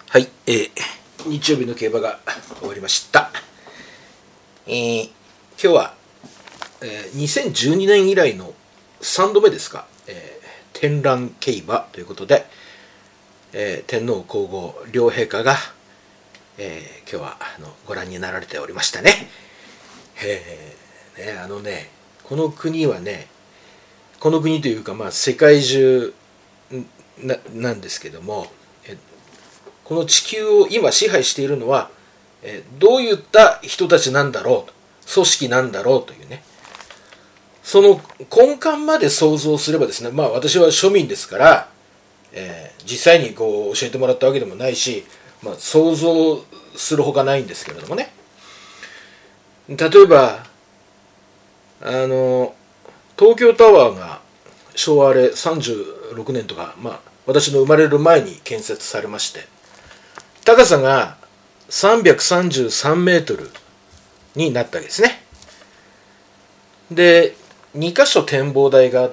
はい、日曜日の競馬が終わりました。今日は、2012年以来の3度目ですか、天覧競馬ということで、天皇皇后両陛下が、今日はご覧になられておりましたね。この国はね、この国というか、世界中なんですけども、この地球を今支配しているのは、どういった人たちなんだろうと、組織なんだろうというね、その根幹まで想像すればですね、私は庶民ですから、実際にこう教えてもらったわけでもないし、想像するほかないんですけれどもね。例えば東京タワーが昭和36年とか、私の生まれる前に建設されまして、高さが333メートルになったわけですね。で、2箇所展望台があって、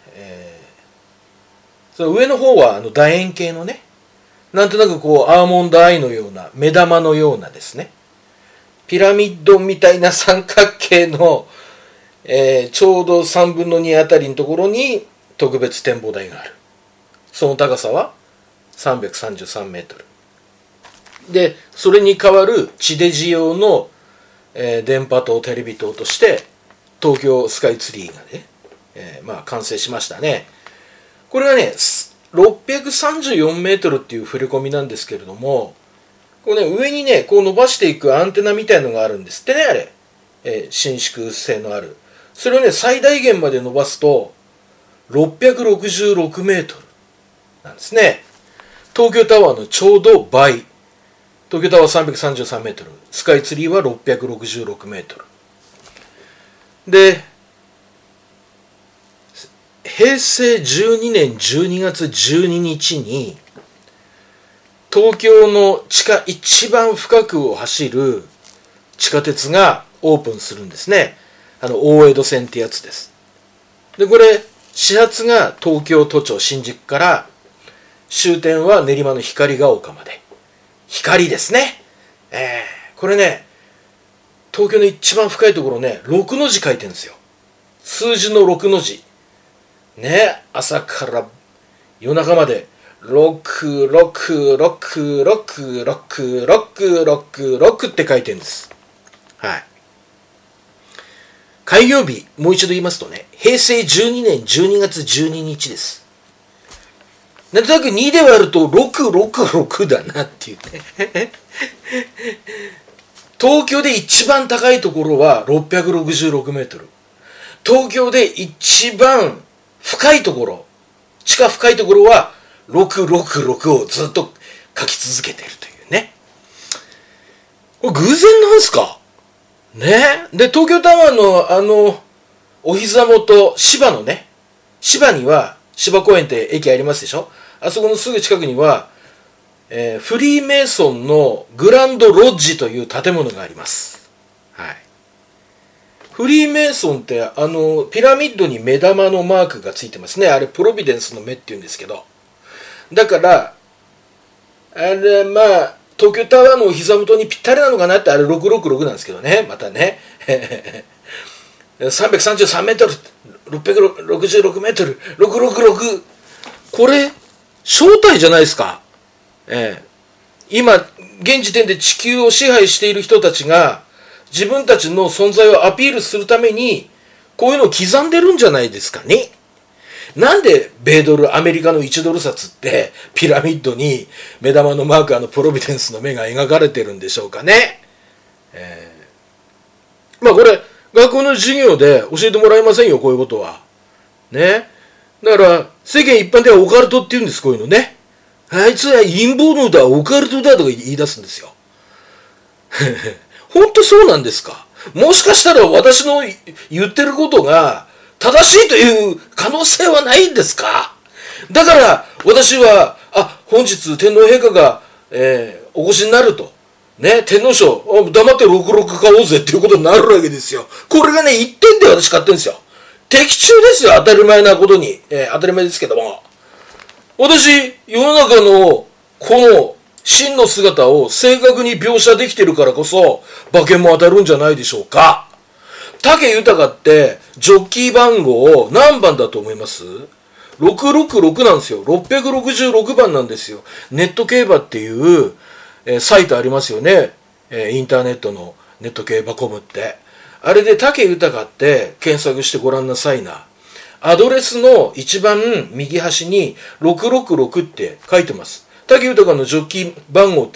その上の方は楕円形のね、なんとなくこうアーモンドアイのような、目玉のようなですね、ピラミッドみたいな三角形の、ちょうど3分の2あたりのところに特別展望台がある。その高さは333メートル。で、それに代わる地デジ用の、電波塔、テレビ塔として東京スカイツリーがね、完成しましたね。これがね、634メートルっていう触れ込みなんですけれども、これね、上にね、こう伸ばしていくアンテナみたいのがあるんですってね、あれ。伸縮性のある。それをね、最大限まで伸ばすと、666メートルなんですね。東京タワーのちょうど倍。東京タワー333メートル。スカイツリーは666メートル。で、平成12年12月12日に、東京の地下一番深くを走る地下鉄がオープンするんですね。大江戸線ってやつです。で、これ、始発が東京都庁新宿から、終点は練馬の光が丘まで。光ですね。これね、東京の一番深いところね、6の字書いてるんですよ。数字の6の字。ね、朝から夜中まで、6って書いてるんです。はい。開業日、もう一度言いますとね、平成12年12月12日です。なんとなく2で割ると666だなっていうね。東京で一番高いところは666メートル。東京で一番深いところ、地下深いところは666をずっと書き続けているというね。これ偶然なんですかね。で、東京タワーのお膝元、芝のね、芝には、芝公園って駅ありますでしょ。あそこのすぐ近くには、フリーメイソンのグランドロッジという建物があります。はい。フリーメイソンってピラミッドに目玉のマークがついてますね。あれプロビデンスの目って言うんですけど。だから、あれ東京タワーのお膝元にぴったりなのかなって、あれ666なんですけどね。またね。333メートル、666メートル、666。これ、正体じゃないですか。今、現時点で地球を支配している人たちが、自分たちの存在をアピールするために、こういうのを刻んでるんじゃないですかね。なんで米ドル、アメリカの1ドル札ってピラミッドに目玉のマーカーのプロビデンスの目が描かれてるんでしょうかね。これ学校の授業で教えてもらえませんよ、こういうことは。ね。だから世間一般ではオカルトって言うんです、こういうのね。あいつは陰謀論だ、オカルトだとか言い出すんですよ。本当そうなんですか？もしかしたら私の言ってることが正しいという可能性はないんですか？だから私は本日天皇陛下が、お越しになるとね、天皇賞黙って66買おうぜっていうことになるわけですよ。これがね、1点で私買ってるんですよ。的中ですよ、当たり前なことに、当たり前ですけども、私世の中のこの真の姿を正確に描写できてるからこそ、馬券も当たるんじゃないでしょうか。武豊ってジョッキー番号何番だと思います？ 666 なんですよ。666番なんですよ。ネット競馬っていう、サイトありますよね。インターネットのネット競馬コムって。あれで武豊って検索してごらんなさいな。アドレスの一番右端に666って書いてます。武豊のジョッキー番号って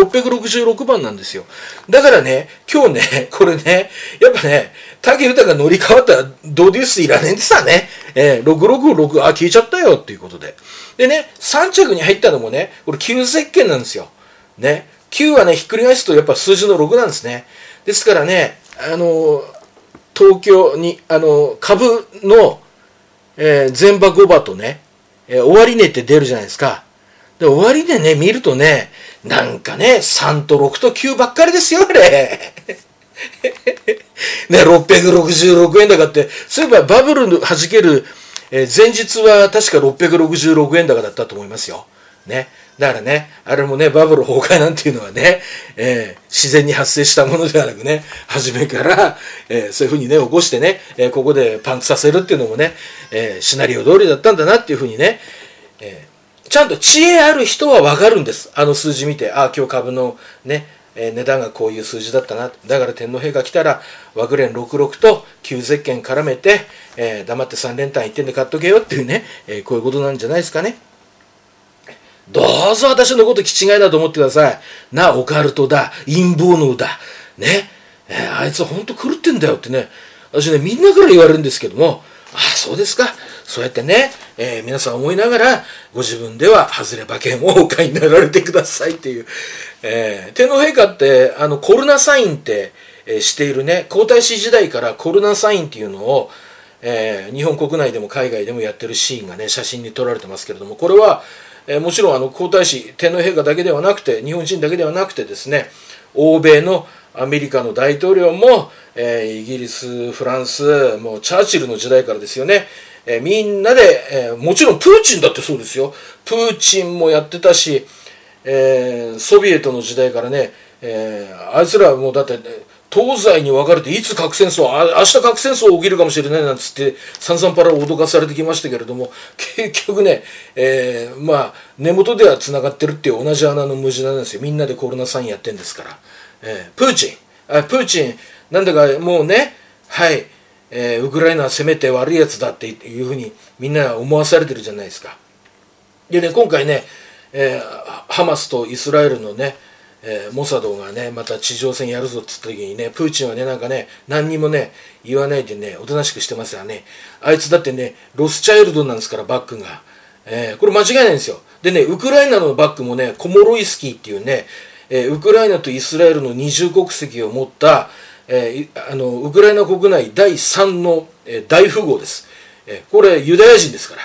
666番なんですよ。だからね、今日ね、これね、やっぱね、武豊が乗り換わったらドデュースいらねえんでさね、666、消えちゃったよっていうことで。でね、3着に入ったのもね、これ9石鹸なんですよ。ね、9はね、ひっくり返すとやっぱ数字の6なんですね。ですからね、東京に、株の、前場5場とね、終値って出るじゃないですか。で、終値ね、見るとね、なんかね、3と6と9ばっかりですよ、あれ。ね、666円高って、そういえばバブルの弾ける、前日は確か666円高だったと思いますよ。ね。だからね、あれもね、バブル崩壊なんていうのはね、自然に発生したものではなくね、初めから、そういうふうにね、起こしてね、ここでパンクさせるっていうのもね、シナリオ通りだったんだなっていうふうにね、ちゃんと知恵ある人はわかるんです。あの数字見て、今日株のね、値段がこういう数字だったな。だから天皇陛下来たら、和久連66と旧ゼッケン絡めて、黙って3連単1点で買っとけよっていうね、こういうことなんじゃないですかね。どうぞ私のこと気違いだと思ってください。な、オカルトだ、陰謀能だ。ね。あいつは本当狂ってんだよってね。私ね、みんなから言われるんですけども、そうですか。そうやってね、皆さん思いながら、ご自分では外れ馬券をお買いになられてくださいっていう。天皇陛下って、コルナサインって、しているね、皇太子時代からコルナサインっていうのを、日本国内でも海外でもやってるシーンがね、写真に撮られてますけれども、これは、もちろん皇太子、天皇陛下だけではなくて、日本人だけではなくてですね、欧米のアメリカの大統領も、イギリス、フランス、もうチャーチルの時代からですよね、みんなで、もちろんプーチンだってそうですよ。プーチンもやってたし、ソビエトの時代からね、あいつらはもうだって、東西に分かれていつ核戦争、明日核戦争起きるかもしれないなんつってさんざんパラ脅かされてきましたけれども、結局ね、根元ではつながってるっていう同じ穴の無地なんですよ。みんなでコロナサインやってんですから。プーチン、なんだかもうね、はい、ウクライナは攻めて悪いやつだっていうふうにみんな思わされてるじゃないですか。でね、今回ね、ハマスとイスラエルのね、モサドがね、また地上戦やるぞって言った時にね、プーチンはね、なんかね、何にもね、言わないでね、おとなしくしてますよね。あいつだってね、ロスチャイルドなんですから、バックが。これ間違いないんですよ。でね、ウクライナのバックもね、コモロイスキーっていうね、ウクライナとイスラエルの二重国籍を持った、ウクライナ国内第3の、大富豪です。これユダヤ人ですから、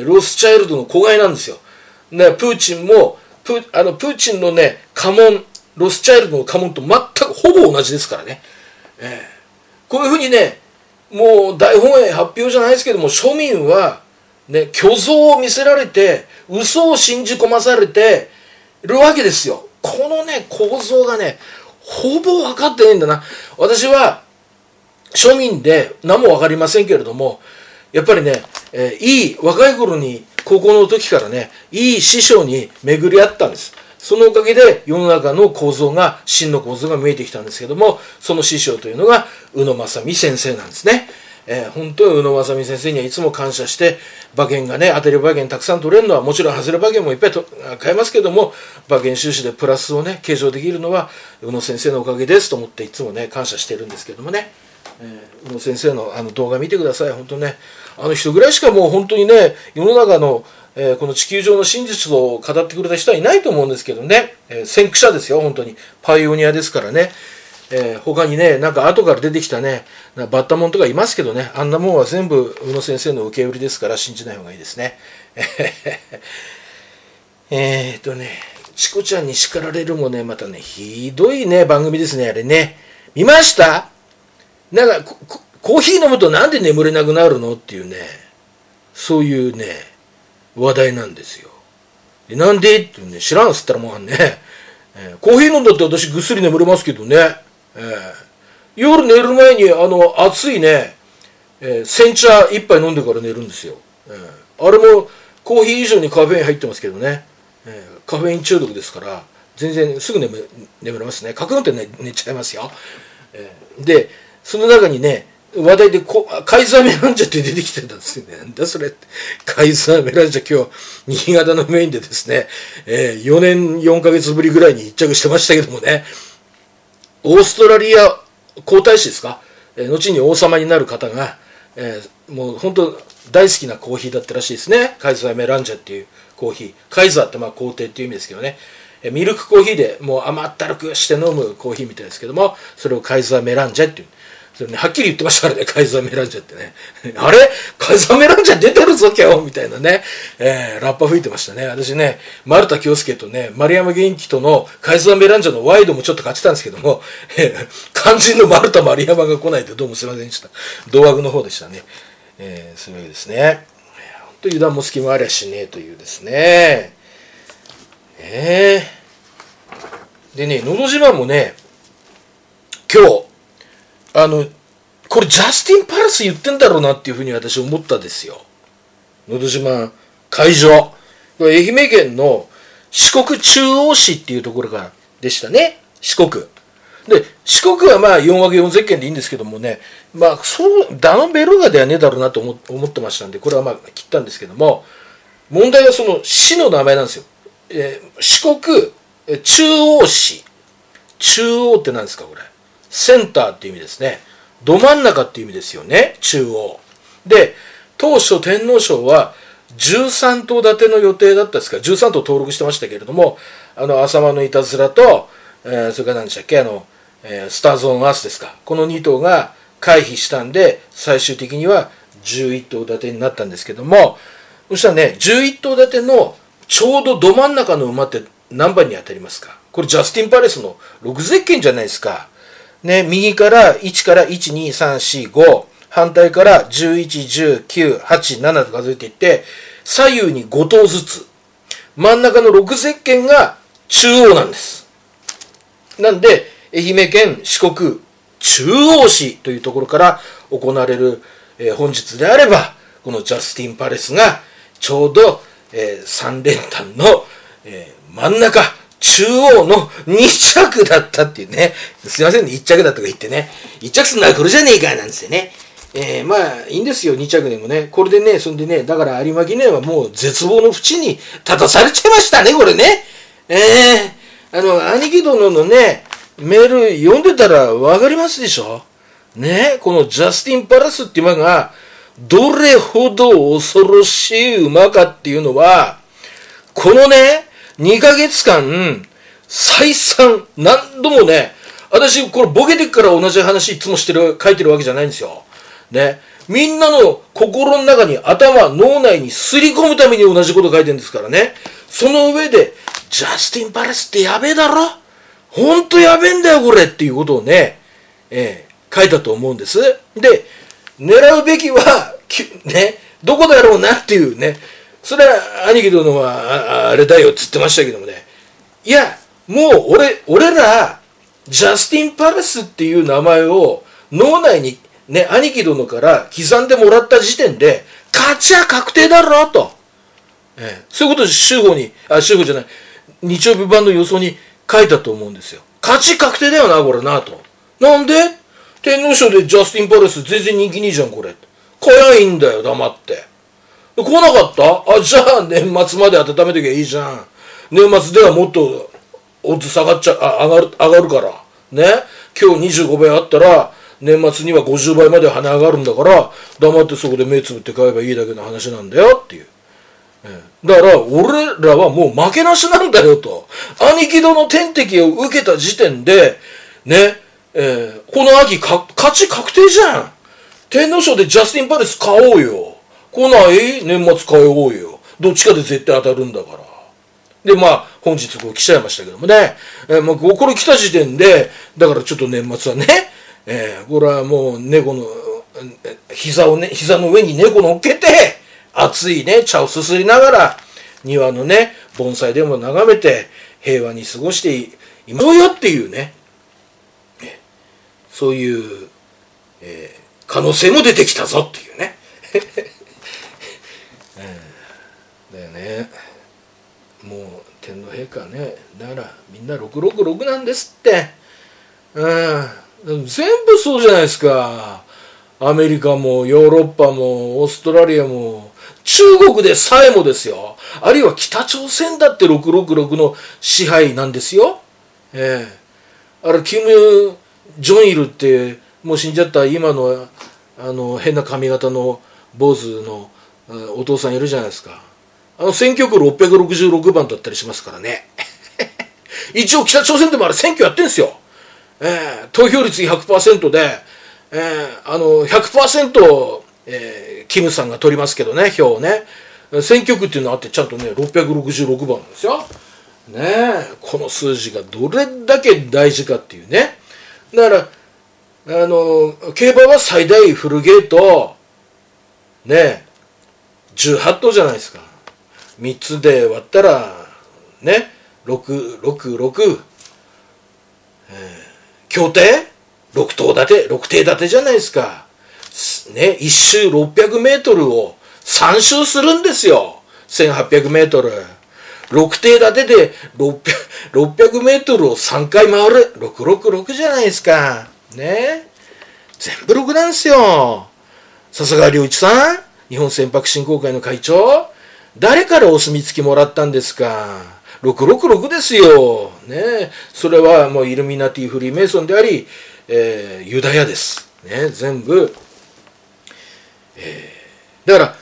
ロスチャイルドの子飼いなんですよ。でプーチンもプーチンのね家紋、ロスチャイルドの家紋と全くほぼ同じですからね、こういうふうにね、もう大本営発表じゃないですけども、庶民はね、虚像を見せられて嘘を信じ込まされてるわけですよ。このね構造がねほぼ分かってないんだな。私は庶民で何も分かりませんけれども、やっぱりね、いい若い頃に高校の時からね、いい師匠に巡り合ったんです。そのおかげで世の中の構造が、真の構造が見えてきたんですけども、その師匠というのが宇野正美先生なんですね。本当に宇野正美先生にはいつも感謝して、馬券がね、当てる馬券たくさん取れるのは、もちろん外れ馬券もいっぱい買えますけども、馬券収支でプラスをね、計上できるのは宇野先生のおかげですと思っていつもね、感謝してるんですけどもね。宇野先生の動画見てください。本当ね、人ぐらいしかもう本当にね、世の中の、この地球上の真実を語ってくれた人はいないと思うんですけどね、先駆者ですよ、本当に。パイオニアですからね。他にね、なんか後から出てきたね、バッタモンとかいますけどね、あんなもんは全部宇野先生の受け売りですから信じない方がいいですね。チコちゃんに叱られるもね、またね、ひどいね、番組ですね、あれね。見ました？なんかコーヒー飲むとなんで眠れなくなるのっていうね、そういうね話題なんですよ。 なんでって言うね、知らんっつったらもうね、コーヒー飲んだって私ぐっすり眠れますけどね、夜寝る前に熱いね、煎茶一杯飲んでから寝るんですよ。あれもコーヒー以上にカフェイン入ってますけどね、カフェイン中毒ですから全然すぐ眠れますね。カクンって寝ちゃいますよ。でその中にね話題でカイザーメランジャって出てきてたんですよね。なんだそれって。カイザーメランジャ今日新潟のメインでですね、4年4ヶ月ぶりぐらいに一着してましたけどもね、オーストラリア皇太子ですか、後に王様になる方が、もう本当大好きなコーヒーだったらしいですね。カイザーメランジャっていうコーヒー。カイザーって皇帝っていう意味ですけどね、ミルクコーヒーでもう甘ったるくして飲むコーヒーみたいですけども、それをカイザーメランジャっていう、それね、はっきり言ってましたからね、カイザーメランジャってね。あれカイザーメランジャ出てるぞ今日みたいなね、ラッパ吹いてましたね。私ね、丸田京介とね、丸山元気とのカイザーメランジャのワイドもちょっと勝ちたんですけども、肝心の丸田丸山が来ないでどうもすいませんでした。同枠の方でしたね。そういうわけですね。本当油断も隙もありゃしねえというですね。でね、のど自慢もね、今日、これジャスティン・パレス言ってんだろうなっていうふうに私思ったんですよ。のど自慢会場。愛媛県の四国中央市っていうところからでしたね。四国。で、四国はまあ4分け4絶県でいいんですけどもね、まあダノンベルガではねえだろうなと思ってましたんで、これはまあ切ったんですけども、問題はその市の名前なんですよ。四国中央市。中央って何ですかこれ。センターっていう意味ですね。ど真ん中っていう意味ですよね。中央。で、当初天皇賞は13頭立ての予定だったんですから、13頭登録してましたけれども、浅間のいたずらと、それから何でしたっけ、スターズ・オン・アースですか。この2頭が回避したんで、最終的には11頭立てになったんですけども、そしたらね、11頭立てのちょうどど真ん中の馬って何番に当たりますか？これジャスティン・パレスの6ゼッケンじゃないですか。ね、右から1から1、2、3、4、5、反対から11、19、8、7と数えていって、左右に5頭ずつ。真ん中の6ゼッケンが中央なんです。なんで、愛媛県四国中央市というところから行われる、本日であれば、このジャスティン・パレスがちょうど、3連単の、真ん中、中央の2着だったっていうね。すいませんね、1着だとか言ってね。1着すんのはこれじゃねえかなんですよね。まあ、いいんですよ、2着でもね。これでね、そんでね、だから有馬記念はもう絶望の淵に立たされちゃいましたね、これね。兄貴殿のね、メール読んでたらわかりますでしょね、このジャスティン・パレスっていう馬が、どれほど恐ろしい馬かっていうのは、このね、2ヶ月間、再三、何度もね、私、これボケてから同じ話いつも書いてるわけじゃないんですよ。ね。みんなの心の中に、脳内にすり込むために同じこと書いてるんですからね。その上で、ジャスティン・パレスってやべえだろ？ほんとやべえんだよ、これっていうことをね、書いたと思うんです。で、狙うべきは、ね、どこだろうなっていうね、それは兄貴殿はあれだよっつってましたけどもね、いやもう俺らジャスティン・パレスっていう名前を脳内にね兄貴殿から刻んでもらった時点で勝ちは確定だろうと、そういうことで週報じゃない日曜日版の予想に書いたと思うんですよ。勝ち確定だよなこれなと。なんで天皇賞でジャスティン・パレス全然人気ねえじゃんこれ。来やいいんだよ黙って。来なかった？じゃあ年末まで温めときゃいいじゃん。年末ではもっとオッズ上がるから。ね。今日25倍あったら、年末には50倍まで跳ね上がるんだから、黙ってそこで目つぶって買えばいいだけの話なんだよっていう。だから、俺らはもう負けなしなんだよと。兄貴殿天敵を受けた時点で、ね、この秋勝ち確定じゃん。天皇賞でジャスティン・パレス買おうよ。来ない年末買おうよ。どっちかで絶対当たるんだから。で、まあ、本日こう来ちゃいましたけどもね。まあ、これ来た時点で、だからちょっと年末はね、これはもう猫の、膝の上に猫乗っけて、熱いね、茶をすすりながら、庭のね、 盆栽でも眺めて平和に過ごしていましょうよっていうね、そういう、可能性も出てきたぞっていうね、だよね。もう天皇陛下ね、だからみんな666なんですって、全部そうじゃないですか。アメリカもヨーロッパもオーストラリアも中国でさえもですよ。あるいは北朝鮮だって666の支配なんですよ。あれキム・ジョンイルってもう死んじゃった今の変な髪型の坊主のお父さんいるじゃないですか。選挙区666番だったりしますからね。一応北朝鮮でもあれ選挙やってるんですよ。投票率 100% で、100%、キムさんが取りますけどね、票をね。選挙区っていうのあってちゃんとね、666番なんですよ。ねえ、この数字がどれだけ大事かっていうね。だから、競馬は最大フルゲート、ね、18頭じゃないですか。3つで割ったら、ね、666、競艇6頭立て、6艇立てじゃないですか。ね、1周600メートルを3周するんですよ。1800メートル。6艇立てで600メートルを3回回る。666じゃないですか。ね。全部6なんですよ。笹川良一さん、日本船舶振興会の会長、誰からお墨付きもらったんですか。666ですよ。ね。それはもうイルミナティフリーメイソンであり、ユダヤです。ね。全部。だから、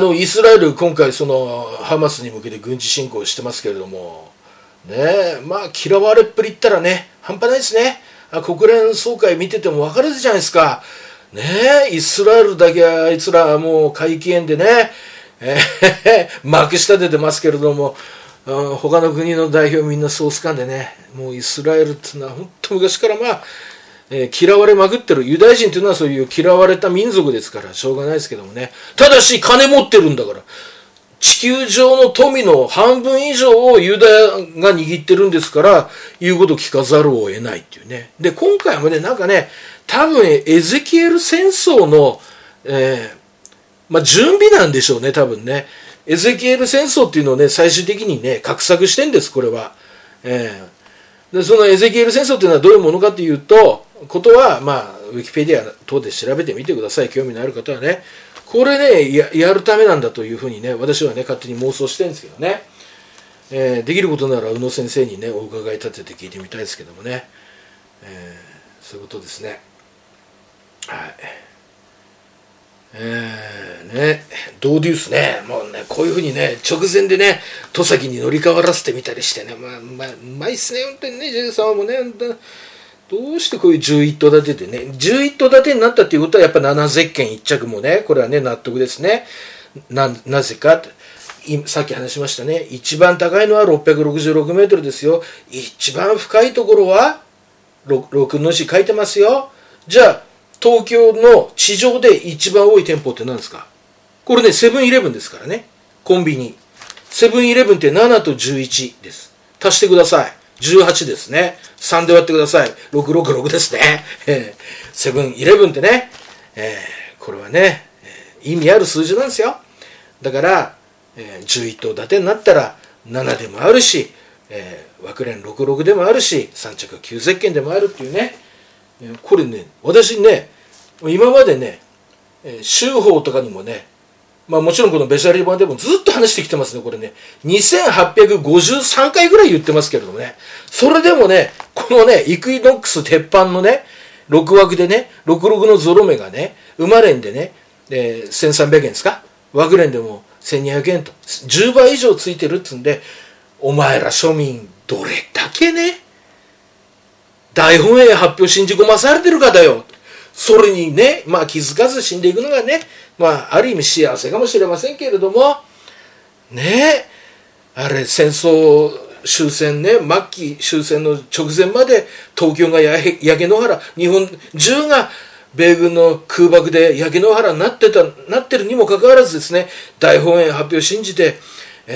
イスラエル今回そのハマスに向けて軍事侵攻してますけれども、ね。まあ嫌われっぷり言ったらね、半端ないですね。国連総会見てても分かるじゃないですか。ねえ、イスラエルだけあいつらもう会期限でね、まくし立ててますけれども、他の国の代表みんなソース感でね、もうイスラエルっていうのは本当昔からまあ、嫌われまくってる。ユダヤ人っていうのはそういう嫌われた民族ですからしょうがないですけどもね。ただし金持ってるんだから。地球上の富の半分以上をユダヤが握ってるんですから、言うこと聞かざるを得ないっていうね。で、今回もね、なんかね、多分エゼキエル戦争の、まあ、準備なんでしょうね、多分ね。エゼキエル戦争っていうのをね、最終的にね、画策してんです、これは。で、そのエゼキエル戦争っていうのはどういうものかっていうと、ことは、まあ、ウィキペディア等で調べてみてください。興味のある方はね。これね、やるためなんだというふうにね、私はね、勝手に妄想してるんですけどね。できることなら宇野先生にね、お伺い立てて聞いてみたいですけどもね。そういうことですね。はい。ね、ドーデュースね、もうね、こういうふうにね、直前でね、戸崎に乗り換わらせてみたりしてね、まあ、うまいっすね、本当にね、ジェイさんもね、どうしてこういう11頭立てでね、11頭立てになったっていうことはやっぱ7ゼッケン1着もね、これはね、納得ですね。なぜかさっき話しましたね。一番高いのは666メートルですよ。一番深いところは、6の字書いてますよ。じゃあ、東京の地上で一番多い店舗って何ですか？これね、セブンイレブンですからね。コンビニ。セブンイレブンって7と11です。足してください。18ですね。3で割ってください。666ですね。セブンイレブンってね、これはね、意味ある数字なんですよ。だから、11頭立てになったら7でもあるし、枠連66でもあるし、3着9ゼッケンでもあるっていうね。これね、私ね、今までね、週報とかにもね、まあもちろんこのベシャリー版でもずっと話してきてますね、これね。2853回ぐらい言ってますけれどもね。それでもね、このね、イクイノックス鉄板のね、6枠でね、66のゾロ目がね、馬連でね、1300円ですか？枠連でも1200円と、10倍以上ついてるっつんで、お前ら庶民、どれだけね、大本営発表信じ込まされてるかだよ。それにね、まあ気づかず死んでいくのがね、まあある意味幸せかもしれませんけれども、ねえ、あれ戦争終戦ね、末期終戦の直前まで東京が焼け野原、日本中が米軍の空爆で焼け野原になってるにもかかわらずですね、大本営発表信じて、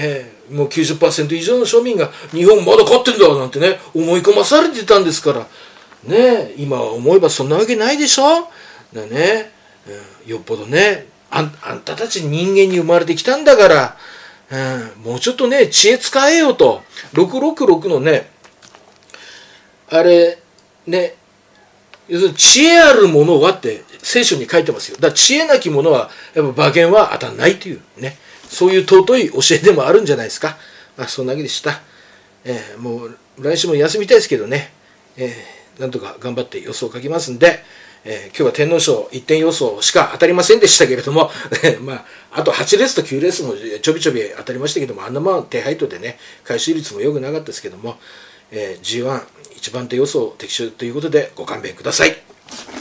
もう 90% 以上の庶民が日本まだ勝ってんだなんてね思い込まされてたんですからね。今思えばそんなわけないでしょ。だね、よっぽどねあんたたち人間に生まれてきたんだから、もうちょっとね知恵使えよと。666のねあれね、要するに知恵あるものはって聖書に書いてますよ。だから知恵なき者はやっぱ馬券は当たんないというね、そういう尊い教えでもあるんじゃないですか。そんなわけでした。もう来週も休みたいですけどね、なんとか頑張って予想を書きますんで、今日は天皇賞1点予想しか当たりませんでしたけれどもあと8レースと9レースもちょびちょび当たりましたけども、あんなもん手配とでね回収率も良くなかったですけども、G1 一番手予想的中ということでご勘弁ください。